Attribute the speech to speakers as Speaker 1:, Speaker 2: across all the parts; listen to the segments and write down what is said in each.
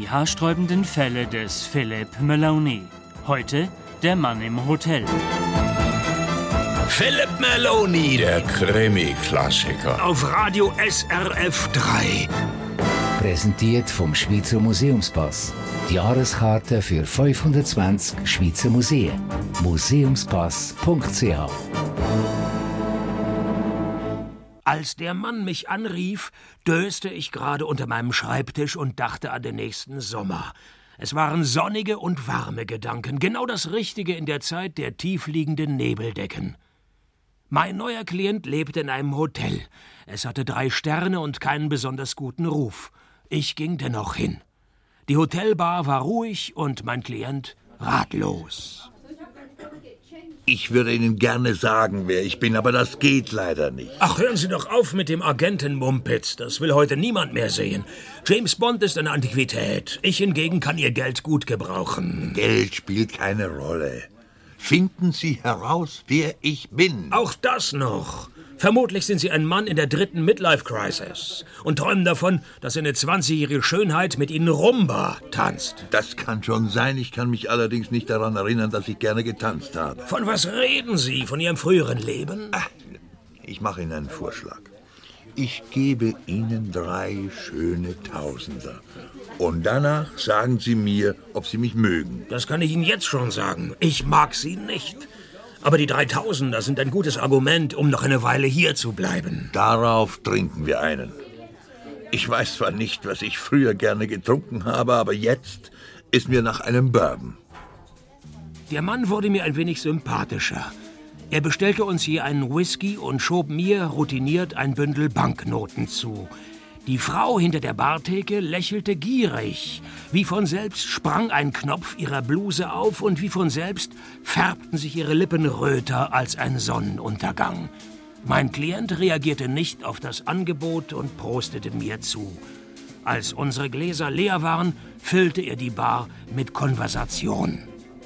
Speaker 1: Die haarsträubenden Fälle des Philip Maloney. Heute der Mann im Hotel.
Speaker 2: Philip Maloney,
Speaker 3: Der Krimi-Klassiker.
Speaker 2: auf Radio SRF 3.
Speaker 4: Präsentiert vom Schweizer Museumspass. Die Jahreskarte für 520 Schweizer Museen. Museumspass.ch.
Speaker 2: Als der Mann mich anrief, döste ich gerade unter meinem Schreibtisch und dachte an den nächsten Sommer. Es waren sonnige und warme Gedanken, genau das Richtige in der Zeit der tiefliegenden Nebeldecken. Mein neuer Klient lebte in einem Hotel. Es hatte 3 Sterne und keinen besonders guten Ruf. Ich ging dennoch hin. Die Hotelbar war ruhig und mein Klient ratlos.
Speaker 3: Ich würde Ihnen gerne sagen, wer ich bin, aber das geht leider nicht.
Speaker 2: Ach, hören Sie doch auf mit dem Agenten-Mumpitz. Das will heute niemand mehr sehen. James Bond ist eine Antiquität. Ich hingegen kann Ihr Geld gut gebrauchen.
Speaker 3: Geld spielt keine Rolle. Finden Sie heraus, wer ich bin.
Speaker 2: Auch das noch. Vermutlich sind Sie ein Mann in der 3. Midlife-Crisis und träumen davon, dass eine 20-jährige Schönheit mit Ihnen Rumba tanzt.
Speaker 3: Das kann schon sein. Ich kann mich allerdings nicht daran erinnern, dass ich gerne getanzt habe.
Speaker 2: Von was reden Sie? Von Ihrem früheren Leben?
Speaker 3: Ich mache Ihnen einen Vorschlag. Ich gebe Ihnen 3 schöne Tausender. Und danach sagen Sie mir, ob Sie mich mögen.
Speaker 2: Das kann ich Ihnen jetzt schon sagen. Ich mag Sie nicht. Aber die 3000er sind ein gutes Argument, um noch eine Weile hier zu bleiben.
Speaker 3: Darauf trinken wir einen. Ich weiß zwar nicht, was ich früher gerne getrunken habe, aber jetzt ist mir nach einem Bourbon.
Speaker 2: Der Mann wurde mir ein wenig sympathischer. Er bestellte uns je einen Whisky und schob mir routiniert ein Bündel Banknoten zu. Die Frau hinter der Bartheke lächelte gierig. Wie von selbst sprang ein Knopf ihrer Bluse auf und wie von selbst färbten sich ihre Lippen röter als ein Sonnenuntergang. Mein Klient reagierte nicht auf das Angebot und prostete mir zu. Als unsere Gläser leer waren, füllte er die Bar mit Konversation.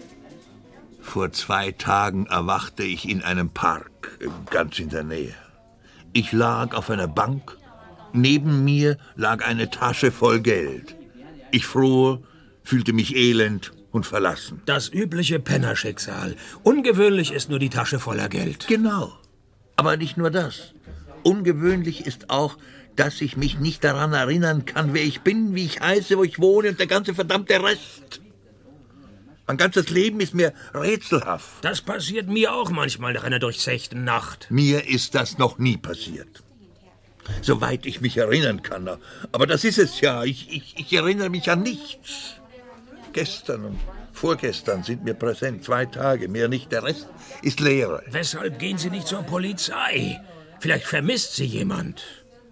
Speaker 3: Vor 2 Tagen erwachte ich in einem Park, ganz in der Nähe. Ich lag auf einer Bank. Neben mir lag eine Tasche voll Geld. Ich fror, fühlte mich elend und verlassen.
Speaker 2: Das übliche Pennerschicksal. Ungewöhnlich ist nur die Tasche voller Geld.
Speaker 3: Genau. Aber nicht nur das. Ungewöhnlich ist auch, dass ich mich nicht daran erinnern kann, wer ich bin, wie ich heiße, wo ich wohne und der ganze verdammte Rest. Mein ganzes Leben ist mir rätselhaft.
Speaker 2: Das passiert mir auch manchmal nach einer durchzechten Nacht.
Speaker 3: Mir ist das noch nie passiert. Soweit ich mich erinnern kann. Aber das ist es ja. Ich erinnere mich an nichts. Gestern und vorgestern sind mir präsent. 2 Tage, mehr nicht. Der Rest ist Leere.
Speaker 2: Weshalb gehen Sie nicht zur Polizei? Vielleicht vermisst Sie jemand.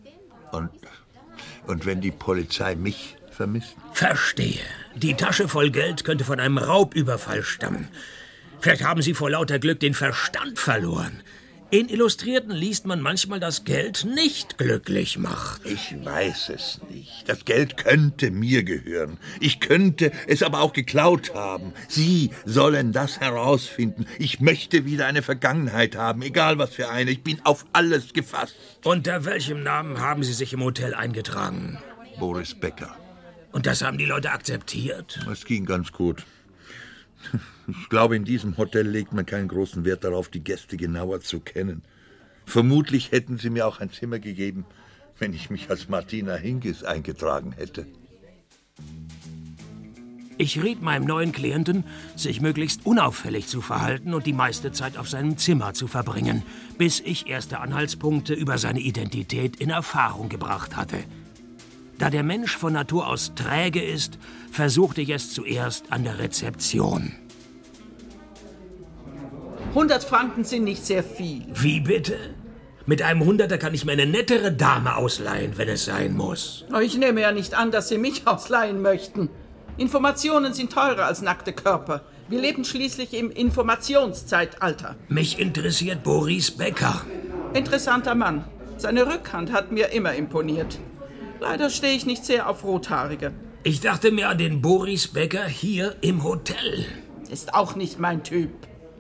Speaker 3: Und wenn die Polizei mich vermisst?
Speaker 2: Verstehe. Die Tasche voll Geld könnte von einem Raubüberfall stammen. Vielleicht haben Sie vor lauter Glück den Verstand verloren. In Illustrierten liest man manchmal, dass Geld nicht glücklich macht.
Speaker 3: Ich weiß es nicht. Das Geld könnte mir gehören. Ich könnte es aber auch geklaut haben. Sie sollen das herausfinden. Ich möchte wieder eine Vergangenheit haben, egal was für eine. Ich bin auf alles gefasst.
Speaker 2: Unter welchem Namen haben Sie sich im Hotel eingetragen?
Speaker 3: Boris Becker.
Speaker 2: Und das haben die Leute akzeptiert?
Speaker 3: Es ging ganz gut. Ich glaube, in diesem Hotel legt man keinen großen Wert darauf, die Gäste genauer zu kennen. Vermutlich hätten sie mir auch ein Zimmer gegeben, wenn ich mich als Martina Hingis eingetragen hätte.
Speaker 2: Ich riet meinem neuen Klienten, sich möglichst unauffällig zu verhalten und die meiste Zeit auf seinem Zimmer zu verbringen, bis ich erste Anhaltspunkte über seine Identität in Erfahrung gebracht hatte. Da der Mensch von Natur aus träge ist, versuchte ich es zuerst an der Rezeption.
Speaker 5: 100 Franken sind nicht sehr viel.
Speaker 2: Wie bitte? Mit einem 100er kann ich mir eine nettere Dame ausleihen, wenn es sein muss.
Speaker 5: Ich nehme ja nicht an, dass Sie mich ausleihen möchten. Informationen sind teurer als nackte Körper. Wir leben schließlich im Informationszeitalter.
Speaker 2: Mich interessiert Boris Becker.
Speaker 5: Interessanter Mann. Seine Rückhand hat mir immer imponiert. Leider stehe ich nicht sehr auf Rothaarige.
Speaker 2: Ich dachte mir an den Boris Becker hier im Hotel.
Speaker 5: Ist auch nicht mein Typ.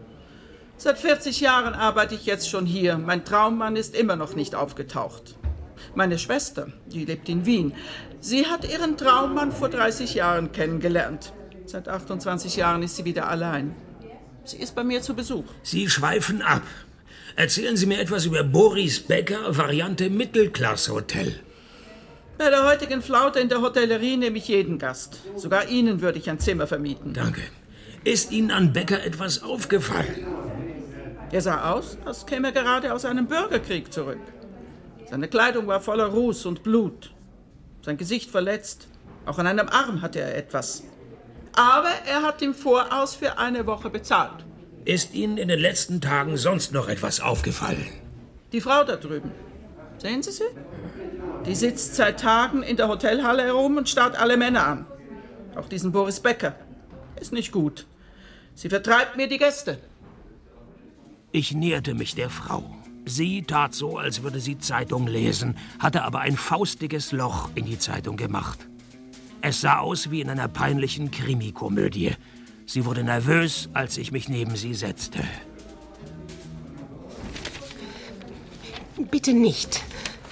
Speaker 5: Seit 40 Jahren arbeite ich jetzt schon hier. Mein Traummann ist immer noch nicht aufgetaucht. Meine Schwester, die lebt in Wien. Sie hat ihren Traummann vor 30 Jahren kennengelernt. Seit 28 Jahren ist sie wieder allein. Sie ist bei mir zu Besuch.
Speaker 2: Sie schweifen ab. Erzählen Sie mir etwas über Boris Becker, Variante Mittelklasse-Hotel.
Speaker 5: Bei der heutigen Flaute in der Hotellerie nehme ich jeden Gast. Sogar Ihnen würde ich ein Zimmer vermieten.
Speaker 2: Danke. Ist Ihnen an Becker etwas aufgefallen?
Speaker 5: Er sah aus, als käme er gerade aus einem Bürgerkrieg zurück. Seine Kleidung war voller Ruß und Blut. Sein Gesicht verletzt. Auch an einem Arm hatte er etwas. Aber er hat im Voraus für eine Woche bezahlt.
Speaker 2: Ist Ihnen in den letzten Tagen sonst noch etwas aufgefallen?
Speaker 5: Die Frau da drüben. Sehen Sie sie? Die sitzt seit Tagen in der Hotelhalle herum und starrt alle Männer an. Auch diesen Boris Becker. Ist nicht gut. Sie vertreibt mir die Gäste.
Speaker 2: Ich näherte mich der Frau. Sie tat so, als würde sie Zeitung lesen, hatte aber ein faustiges Loch in die Zeitung gemacht. Es sah aus wie in einer peinlichen Krimikomödie. Sie wurde nervös, als ich mich neben sie setzte.
Speaker 6: Bitte nicht.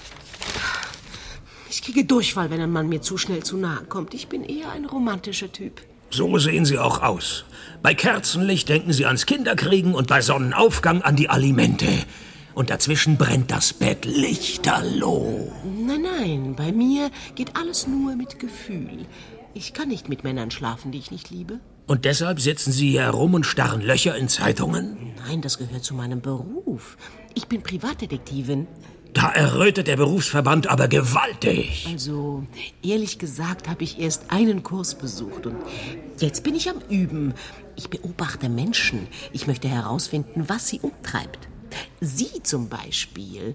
Speaker 6: Ich kriege Durchfall, wenn ein Mann mir zu schnell zu nahe kommt. Ich bin eher ein romantischer Typ.
Speaker 2: So sehen Sie auch aus. Bei Kerzenlicht denken Sie ans Kinderkriegen und bei Sonnenaufgang an die Alimente. Und dazwischen brennt das Bett lichterloh.
Speaker 6: Nein, bei mir geht alles nur mit Gefühl. Ich kann nicht mit Männern schlafen, die ich nicht liebe.
Speaker 2: Und deshalb sitzen Sie hier herum und starren Löcher in Zeitungen?
Speaker 6: Nein, das gehört zu meinem Beruf. Ich bin Privatdetektivin.
Speaker 2: Da errötet der Berufsverband aber gewaltig.
Speaker 6: Also, ehrlich gesagt, habe ich erst einen Kurs besucht und jetzt bin ich am Üben. Ich beobachte Menschen. Ich möchte herausfinden, was sie umtreibt. Sie zum Beispiel.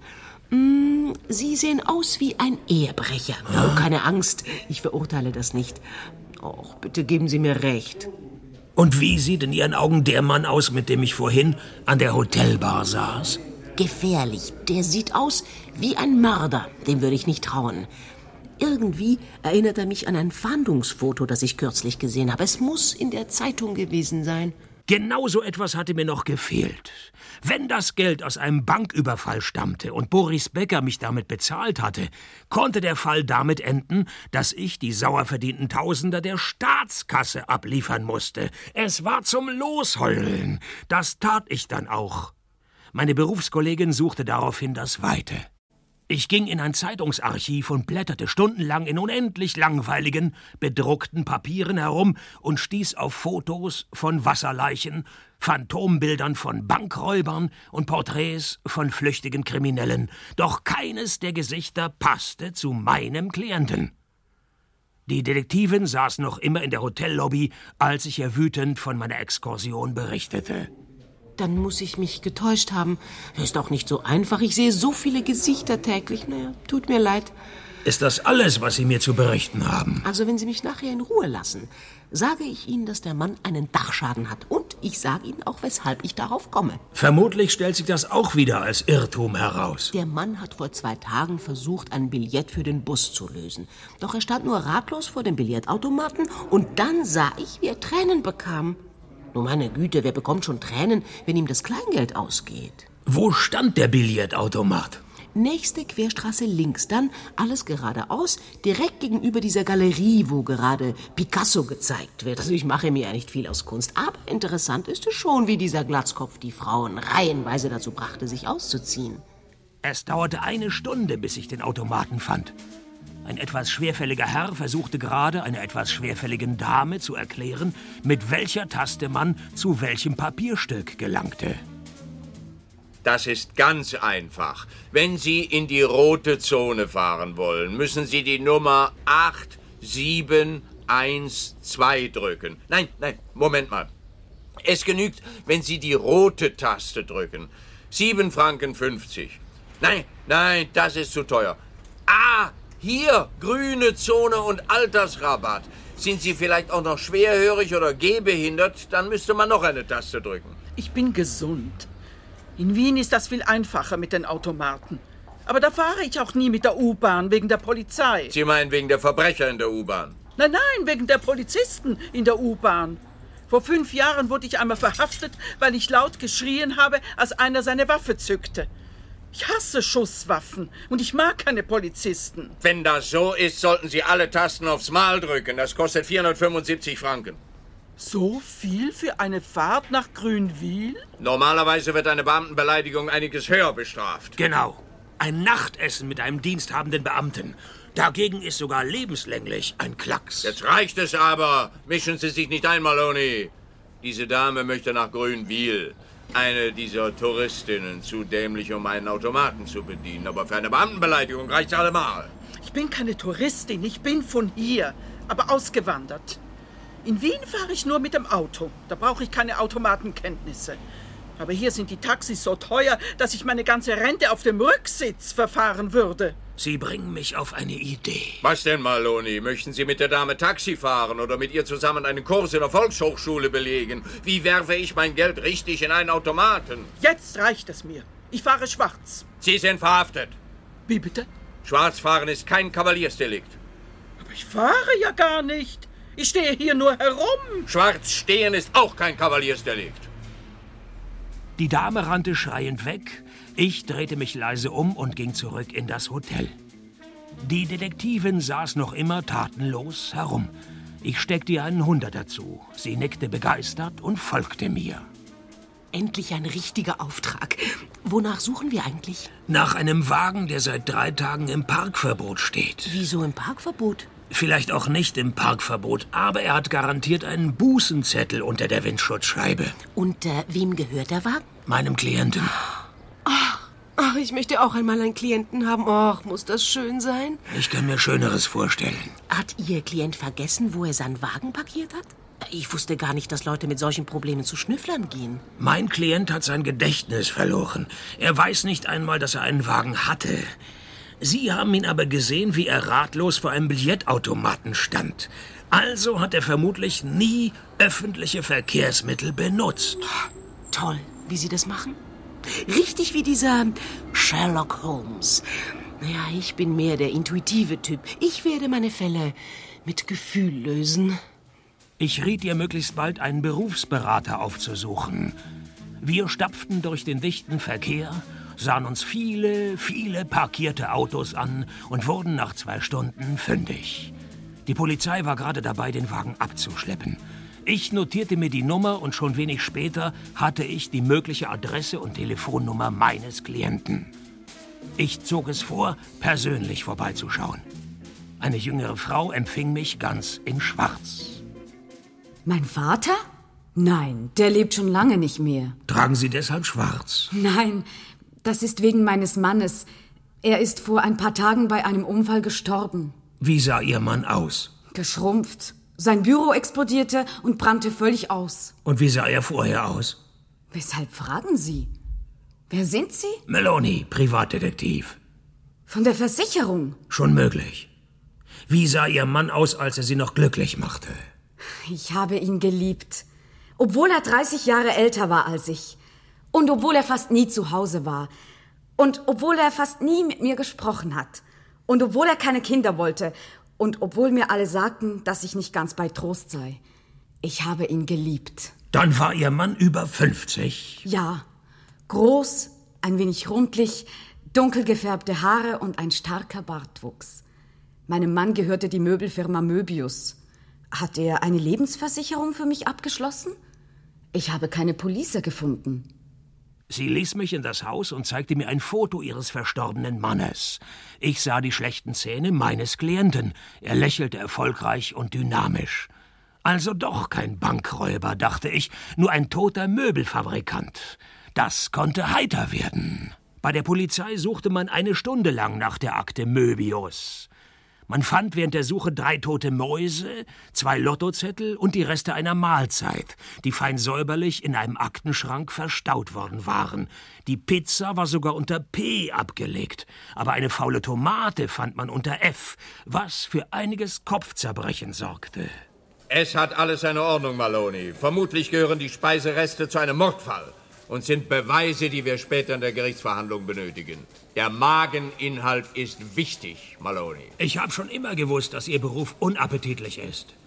Speaker 6: Sie sehen aus wie ein Ehebrecher. Oh, keine Angst, ich verurteile das nicht. Och, bitte geben Sie mir recht.
Speaker 2: Und wie sieht in Ihren Augen der Mann aus, mit dem ich vorhin an der Hotelbar saß?
Speaker 6: Gefährlich. Der sieht aus wie ein Mörder. Dem würde ich nicht trauen. Irgendwie erinnert er mich an ein Fahndungsfoto, das ich kürzlich gesehen habe. Es muss in der Zeitung gewesen sein.
Speaker 2: Genau so etwas hatte mir noch gefehlt. Wenn das Geld aus einem Banküberfall stammte und Boris Becker mich damit bezahlt hatte, konnte der Fall damit enden, dass ich die sauer verdienten Tausender der Staatskasse abliefern musste. Es war zum Losheulen. Das tat ich dann auch. Meine Berufskollegin suchte daraufhin das Weite. Ich ging in ein Zeitungsarchiv und blätterte stundenlang in unendlich langweiligen, bedruckten Papieren herum und stieß auf Fotos von Wasserleichen, Phantombildern von Bankräubern und Porträts von flüchtigen Kriminellen. Doch keines der Gesichter passte zu meinem Klienten. Die Detektivin saß noch immer in der Hotellobby, als ich ihr wütend von meiner Exkursion berichtete.
Speaker 6: Dann muss ich mich getäuscht haben. Ist auch nicht so einfach. Ich sehe so viele Gesichter täglich. Naja, tut mir leid.
Speaker 2: Ist das alles, was Sie mir zu berichten haben?
Speaker 6: Also, wenn Sie mich nachher in Ruhe lassen, sage ich Ihnen, dass der Mann einen Dachschaden hat. Und ich sage Ihnen auch, weshalb ich darauf komme.
Speaker 2: Vermutlich stellt sich das auch wieder als Irrtum heraus.
Speaker 6: Der Mann hat vor 2 Tagen versucht, ein Billett für den Bus zu lösen. Doch er stand nur ratlos vor dem Billardautomaten und dann sah ich, wie er Tränen bekam. Nur meine Güte, wer bekommt schon Tränen, wenn ihm das Kleingeld ausgeht?
Speaker 2: Wo stand der Billardautomat?
Speaker 6: Nächste Querstraße links, dann alles geradeaus, direkt gegenüber dieser Galerie, wo gerade Picasso gezeigt wird. Also ich mache mir ja nicht viel aus Kunst, aber interessant ist es schon, wie dieser Glatzkopf die Frauen reihenweise dazu brachte, sich auszuziehen.
Speaker 2: Es dauerte 1 Stunde, bis ich den Automaten fand. Ein etwas schwerfälliger Herr versuchte gerade einer etwas schwerfälligen Dame zu erklären, mit welcher Taste man zu welchem Papierstück gelangte.
Speaker 7: Das ist ganz einfach. Wenn Sie in die rote Zone fahren wollen, müssen Sie die Nummer 8712 drücken. Nein, Moment mal. Es genügt, wenn Sie die rote Taste drücken. 7,50 Franken. Nein, das ist zu teuer. Hier, grüne Zone und Altersrabatt. Sind Sie vielleicht auch noch schwerhörig oder gehbehindert, dann müsste man noch eine Taste drücken.
Speaker 5: Ich bin gesund. In Wien ist das viel einfacher mit den Automaten. Aber da fahre ich auch nie mit der U-Bahn, wegen der Polizei.
Speaker 7: Sie meinen wegen der Verbrecher in der U-Bahn?
Speaker 5: Nein, wegen der Polizisten in der U-Bahn. Vor 5 Jahren wurde ich einmal verhaftet, weil ich laut geschrien habe, als einer seine Waffe zückte. Ich hasse Schusswaffen und ich mag keine Polizisten.
Speaker 7: Wenn das so ist, sollten Sie alle Tasten aufs Mal drücken. Das kostet 475 Franken.
Speaker 5: So viel für eine Fahrt nach Grünwil?
Speaker 7: Normalerweise wird eine Beamtenbeleidigung einiges höher bestraft.
Speaker 2: Genau. Ein Nachtessen mit einem diensthabenden Beamten. Dagegen ist sogar lebenslänglich ein Klacks.
Speaker 7: Jetzt reicht es aber. Mischen Sie sich nicht ein, Maloney. Diese Dame möchte nach Grünwil. Eine dieser Touristinnen, zu dämlich, um einen Automaten zu bedienen. Aber für eine Beamtenbeleidigung reicht's allemal.
Speaker 5: Ich bin keine Touristin, ich bin von hier, aber ausgewandert. In Wien fahre ich nur mit dem Auto. Da brauche ich keine Automatenkenntnisse. Aber hier sind die Taxis so teuer, dass ich meine ganze Rente auf dem Rücksitz verfahren würde.
Speaker 2: Sie bringen mich auf eine Idee.
Speaker 7: Was denn, Maloney? Möchten Sie mit der Dame Taxi fahren oder mit ihr zusammen einen Kurs in der Volkshochschule belegen? Wie werfe ich mein Geld richtig in einen Automaten?
Speaker 5: Jetzt reicht es mir. Ich fahre schwarz.
Speaker 7: Sie sind verhaftet.
Speaker 5: Wie bitte?
Speaker 7: Schwarzfahren ist kein Kavaliersdelikt.
Speaker 5: Aber ich fahre ja gar nicht. Ich stehe hier nur herum.
Speaker 7: Schwarz stehen ist auch kein Kavaliersdelikt.
Speaker 2: Die Dame rannte schreiend weg. Ich drehte mich leise um und ging zurück in das Hotel. Die Detektivin saß noch immer tatenlos herum. Ich steckte ihr einen Hunderter zu. Sie nickte begeistert und folgte mir.
Speaker 6: Endlich ein richtiger Auftrag. Wonach suchen wir eigentlich?
Speaker 2: Nach einem Wagen, der seit 3 Tagen im Parkverbot steht.
Speaker 6: Wieso im Parkverbot?
Speaker 2: Vielleicht auch nicht im Parkverbot, aber er hat garantiert einen Bußenzettel unter der Windschutzscheibe.
Speaker 6: Und wem gehört der Wagen?
Speaker 2: Meinem Klienten.
Speaker 6: Ach, ich möchte auch einmal einen Klienten haben. Och, muss das schön sein?
Speaker 2: Ich kann mir Schöneres vorstellen.
Speaker 6: Hat Ihr Klient vergessen, wo er seinen Wagen parkiert hat? Ich wusste gar nicht, dass Leute mit solchen Problemen zu Schnüfflern gehen.
Speaker 2: Mein Klient hat sein Gedächtnis verloren. Er weiß nicht einmal, dass er einen Wagen hatte. Sie haben ihn aber gesehen, wie er ratlos vor einem Billardautomaten stand. Also hat er vermutlich nie öffentliche Verkehrsmittel benutzt.
Speaker 6: Toll, wie Sie das machen. Richtig wie dieser Sherlock Holmes. Naja, ich bin mehr der intuitive Typ. Ich werde meine Fälle mit Gefühl lösen.
Speaker 2: Ich riet ihr, möglichst bald einen Berufsberater aufzusuchen. Wir stapften durch den dichten Verkehr, sahen uns viele parkierte Autos an und wurden nach 2 Stunden fündig. Die Polizei war gerade dabei, den Wagen abzuschleppen. Ich notierte mir die Nummer und schon wenig später hatte ich die mögliche Adresse und Telefonnummer meines Klienten. Ich zog es vor, persönlich vorbeizuschauen. Eine jüngere Frau empfing mich ganz in Schwarz.
Speaker 8: Mein Vater? Nein, der lebt schon lange nicht mehr.
Speaker 2: Tragen Sie deshalb schwarz?
Speaker 8: Nein, das ist wegen meines Mannes. Er ist vor ein paar Tagen bei einem Unfall gestorben.
Speaker 2: Wie sah Ihr Mann aus?
Speaker 8: Geschrumpft. Sein Büro explodierte und brannte völlig aus.
Speaker 2: Und wie sah er vorher aus?
Speaker 8: Weshalb fragen Sie? Wer sind Sie?
Speaker 2: Maloney, Privatdetektiv.
Speaker 8: Von der Versicherung.
Speaker 2: Schon möglich. Wie sah Ihr Mann aus, als er Sie noch glücklich machte?
Speaker 8: Ich habe ihn geliebt. Obwohl er 30 Jahre älter war als ich. Und obwohl er fast nie zu Hause war. Und obwohl er fast nie mit mir gesprochen hat. Und obwohl er keine Kinder wollte. Und obwohl mir alle sagten, dass ich nicht ganz bei Trost sei. Ich habe ihn geliebt.
Speaker 2: Dann war Ihr Mann über 50?
Speaker 8: Ja. Groß, ein wenig rundlich, dunkel gefärbte Haare und ein starker Bartwuchs. Meinem Mann gehörte die Möbelfirma Möbius. Hat er eine Lebensversicherung für mich abgeschlossen? Ich habe keine Police gefunden.
Speaker 2: Sie ließ mich in das Haus und zeigte mir ein Foto ihres verstorbenen Mannes. Ich sah die schlechten Zähne meines Klienten. Er lächelte erfolgreich und dynamisch. Also doch kein Bankräuber, dachte ich, nur ein toter Möbelfabrikant. Das konnte heiter werden. Bei der Polizei suchte man 1 Stunde lang nach der Akte Möbius. Man fand während der Suche 3 tote Mäuse, 2 Lottozettel und die Reste einer Mahlzeit, die fein säuberlich in einem Aktenschrank verstaut worden waren. Die Pizza war sogar unter P abgelegt, aber eine faule Tomate fand man unter F, was für einiges Kopfzerbrechen sorgte.
Speaker 7: Es hat alles seine Ordnung, Maloney. Vermutlich gehören die Speisereste zu einem Mordfall und sind Beweise, die wir später in der Gerichtsverhandlung benötigen. Der Mageninhalt ist wichtig, Maloney.
Speaker 2: Ich habe schon immer gewusst, dass Ihr Beruf unappetitlich ist.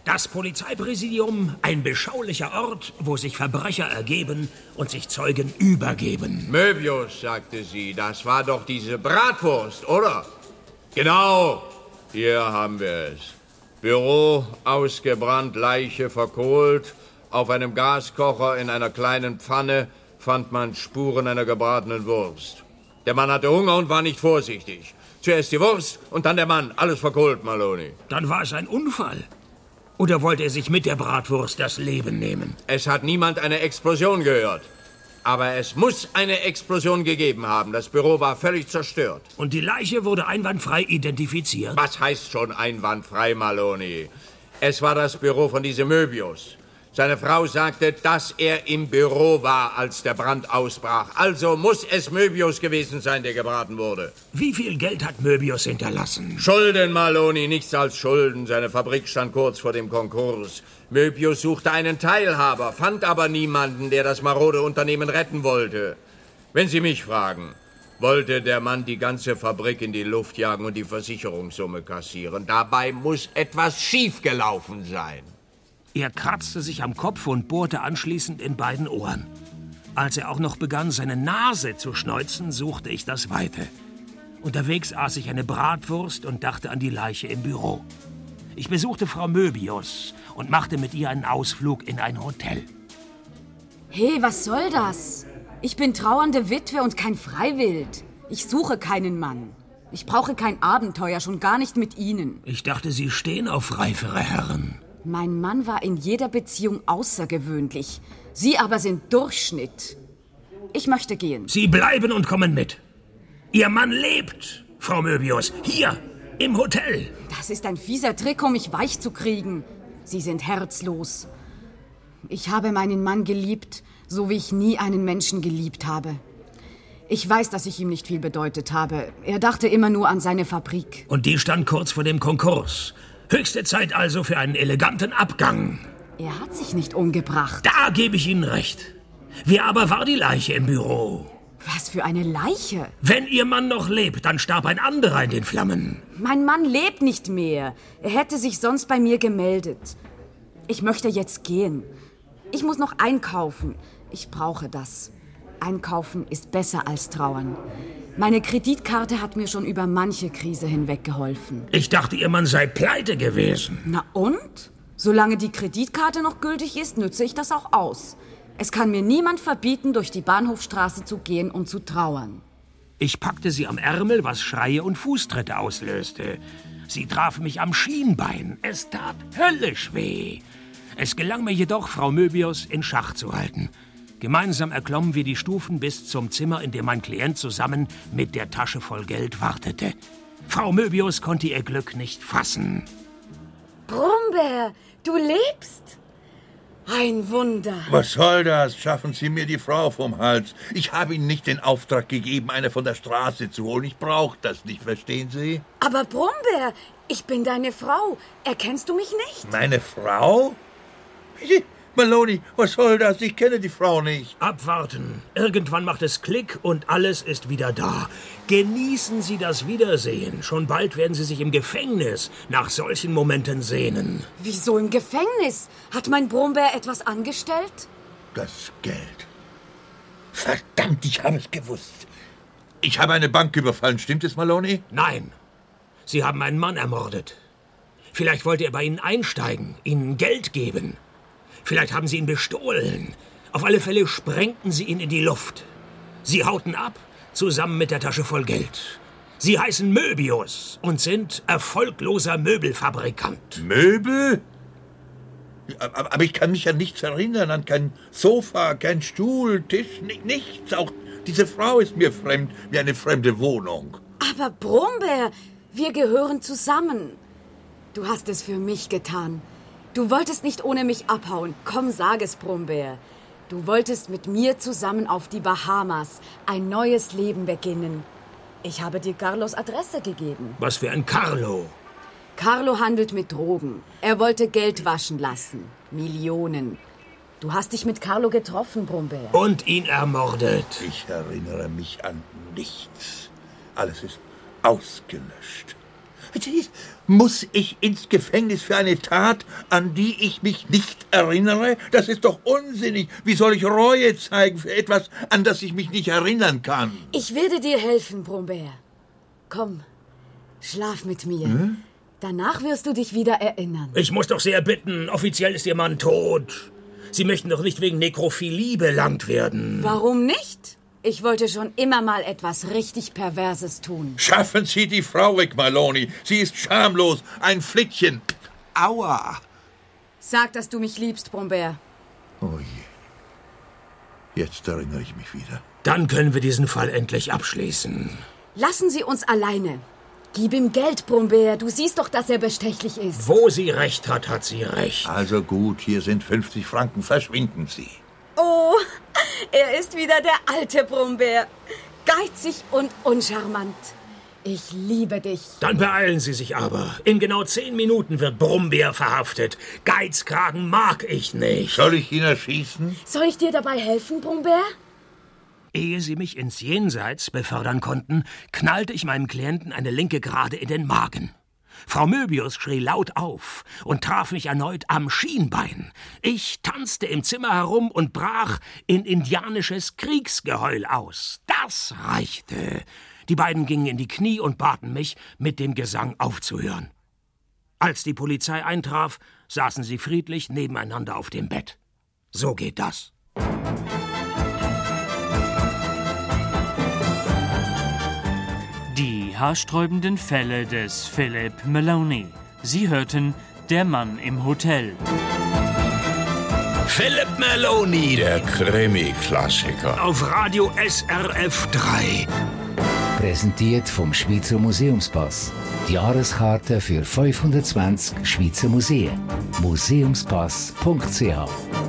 Speaker 2: Das Polizeipräsidium, ein beschaulicher Ort, wo sich Verbrecher ergeben und sich Zeugen übergeben.
Speaker 7: Möbius, sagte sie, das war doch diese Bratwurst, oder? Genau, hier haben wir es. Büro ausgebrannt, Leiche verkohlt. Auf einem Gaskocher in einer kleinen Pfanne fand man Spuren einer gebratenen Wurst. Der Mann hatte Hunger und war nicht vorsichtig. Zuerst die Wurst und dann der Mann. Alles verkohlt, Maloney.
Speaker 2: Dann war es ein Unfall. Oder wollte er sich mit der Bratwurst das Leben nehmen?
Speaker 7: Es hat niemand eine Explosion gehört. Aber es muss eine Explosion gegeben haben. Das Büro war völlig zerstört.
Speaker 2: Und die Leiche wurde einwandfrei identifiziert?
Speaker 7: Was heißt schon einwandfrei, Maloney? Es war das Büro von diesem Möbius. Seine Frau sagte, dass er im Büro war, als der Brand ausbrach. Also muss es Möbius gewesen sein, der gebraten wurde.
Speaker 2: Wie viel Geld hat Möbius hinterlassen?
Speaker 7: Schulden, Maloney, nichts als Schulden. Seine Fabrik stand kurz vor dem Konkurs. Möbius suchte einen Teilhaber, fand aber niemanden, der das marode Unternehmen retten wollte. Wenn Sie mich fragen, wollte der Mann die ganze Fabrik in die Luft jagen und die Versicherungssumme kassieren. Dabei muss etwas schiefgelaufen sein.
Speaker 2: Er kratzte sich am Kopf und bohrte anschließend in beiden Ohren. Als er auch noch begann, seine Nase zu schneuzen, suchte ich das Weite. Unterwegs aß ich eine Bratwurst und dachte an die Leiche im Büro. Ich besuchte Frau Möbius und machte mit ihr einen Ausflug in ein Hotel.
Speaker 8: Hey, was soll das? Ich bin trauernde Witwe und kein Freiwild. Ich suche keinen Mann. Ich brauche kein Abenteuer, schon gar nicht mit Ihnen.
Speaker 2: Ich dachte, Sie stehen auf reifere Herren.
Speaker 8: Mein Mann war in jeder Beziehung außergewöhnlich. Sie aber sind Durchschnitt. Ich möchte gehen.
Speaker 2: Sie bleiben und kommen mit. Ihr Mann lebt, Frau Möbius, hier im Hotel.
Speaker 8: Das ist ein fieser Trick, um mich weich zu kriegen. Sie sind herzlos. Ich habe meinen Mann geliebt, so wie ich nie einen Menschen geliebt habe. Ich weiß, dass ich ihm nicht viel bedeutet habe. Er dachte immer nur an seine Fabrik.
Speaker 2: Und die stand kurz vor dem Konkurs. Höchste Zeit also für einen eleganten Abgang.
Speaker 8: Er hat sich nicht umgebracht.
Speaker 2: Da gebe ich Ihnen recht. Wer aber war die Leiche im Büro?
Speaker 8: Was für eine Leiche?
Speaker 2: Wenn Ihr Mann noch lebt, dann starb ein anderer in den Flammen.
Speaker 8: Mein Mann lebt nicht mehr. Er hätte sich sonst bei mir gemeldet. Ich möchte jetzt gehen. Ich muss noch einkaufen. Ich brauche das. Einkaufen ist besser als trauern. Meine Kreditkarte hat mir schon über manche Krise hinweg geholfen.
Speaker 2: Ich dachte, Ihr Mann sei pleite gewesen.
Speaker 8: Na und? Solange die Kreditkarte noch gültig ist, nütze ich das auch aus. Es kann mir niemand verbieten, durch die Bahnhofstraße zu gehen und zu trauern.
Speaker 2: Ich packte sie am Ärmel, was Schreie und Fußtritte auslöste. Sie traf mich am Schienbein. Es tat höllisch weh. Es gelang mir jedoch, Frau Möbius in Schach zu halten. Gemeinsam erklommen wir die Stufen bis zum Zimmer, in dem mein Klient zusammen mit der Tasche voll Geld wartete. Frau Möbius konnte ihr Glück nicht fassen.
Speaker 8: Brombeer, du lebst? Ein Wunder.
Speaker 3: Was soll das? Schaffen Sie mir die Frau vom Hals. Ich habe Ihnen nicht den Auftrag gegeben, eine von der Straße zu holen. Ich brauche das nicht, verstehen Sie?
Speaker 8: Aber Brombeer, ich bin deine Frau. Erkennst du mich nicht?
Speaker 3: Meine Frau? Maloney, was soll das? Ich kenne die Frau nicht.
Speaker 2: Abwarten. Irgendwann macht es Klick und alles ist wieder da. Genießen Sie das Wiedersehen. Schon bald werden Sie sich im Gefängnis nach solchen Momenten sehnen.
Speaker 8: Wieso im Gefängnis? Hat mein Brombeer etwas angestellt?
Speaker 3: Das Geld. Verdammt, ich habe es gewusst. Ich habe eine Bank überfallen, stimmt es, Maloney?
Speaker 2: Nein. Sie haben einen Mann ermordet. Vielleicht wollte er bei Ihnen einsteigen, Ihnen Geld geben. Vielleicht haben Sie ihn bestohlen. Auf alle Fälle sprengten Sie ihn in die Luft. Sie hauten ab, zusammen mit der Tasche voll Geld. Sie heißen Möbius und sind erfolgloser Möbelfabrikant.
Speaker 3: Möbel? Aber ich kann mich an nichts erinnern, an kein Sofa, kein Stuhl, Tisch, nichts. Auch diese Frau ist mir fremd, wie eine fremde Wohnung.
Speaker 8: Aber Brombeer, wir gehören zusammen. Du hast es für mich getan. Du wolltest nicht ohne mich abhauen. Komm, sag es, Brombeer. Du wolltest mit mir zusammen auf die Bahamas ein neues Leben beginnen. Ich habe dir Carlos Adresse gegeben.
Speaker 2: Was für ein Carlo?
Speaker 8: Carlo handelt mit Drogen. Er wollte Geld waschen lassen. Millionen. Du hast dich mit Carlo getroffen, Brombeer.
Speaker 2: Und ihn ermordet.
Speaker 3: Ich erinnere mich an nichts. Alles ist ausgelöscht. Muss ich ins Gefängnis für eine Tat, an die ich mich nicht erinnere? Das ist doch unsinnig. Wie soll ich Reue zeigen für etwas, an das ich mich nicht erinnern kann?
Speaker 8: Ich werde dir helfen, Brombert. Komm, schlaf mit mir. Danach wirst du dich wieder erinnern.
Speaker 2: Ich muss doch sehr bitten, offiziell ist Ihr Mann tot. Sie möchten doch nicht wegen Nekrophilie belangt werden.
Speaker 8: Warum nicht? Ich wollte schon immer mal etwas richtig Perverses tun.
Speaker 3: Schaffen Sie die Frau weg, Maloney. Sie ist schamlos. Ein Flittchen. Aua.
Speaker 8: Sag, dass du mich liebst, Brombert.
Speaker 3: Oh je. Jetzt erinnere ich mich wieder.
Speaker 2: Dann können wir diesen Fall endlich abschließen.
Speaker 8: Lassen Sie uns alleine. Gib ihm Geld, Brombert. Du siehst doch, dass er bestechlich ist.
Speaker 2: Wo sie recht hat, hat sie recht.
Speaker 3: Also gut, hier sind 50 Franken. Verschwinden Sie.
Speaker 8: Oh, er ist wieder der alte Brombert. Geizig und uncharmant. Ich liebe dich.
Speaker 2: Dann beeilen Sie sich aber. In genau 10 Minuten wird Brombert verhaftet. Geizkragen mag ich nicht.
Speaker 3: Soll ich ihn erschießen?
Speaker 8: Soll ich dir dabei helfen, Brombert?
Speaker 2: Ehe sie mich ins Jenseits befördern konnten, knallte ich meinem Klienten eine linke Gerade in den Magen. Frau Möbius schrie laut auf und traf mich erneut am Schienbein. Ich tanzte im Zimmer herum und brach in indianisches Kriegsgeheul aus. Das reichte. Die beiden gingen in die Knie und baten mich, mit dem Gesang aufzuhören. Als die Polizei eintraf, saßen sie friedlich nebeneinander auf dem Bett. So geht das.
Speaker 1: Die haarsträubenden Fälle des Philip Maloney. Sie hörten Der Mann im Hotel.
Speaker 9: Philip Maloney, der Krimi-Klassiker.
Speaker 2: Auf Radio SRF 3.
Speaker 4: Präsentiert vom Schweizer Museumspass. Die Jahreskarte für 520 Schweizer Museen. Museumspass.ch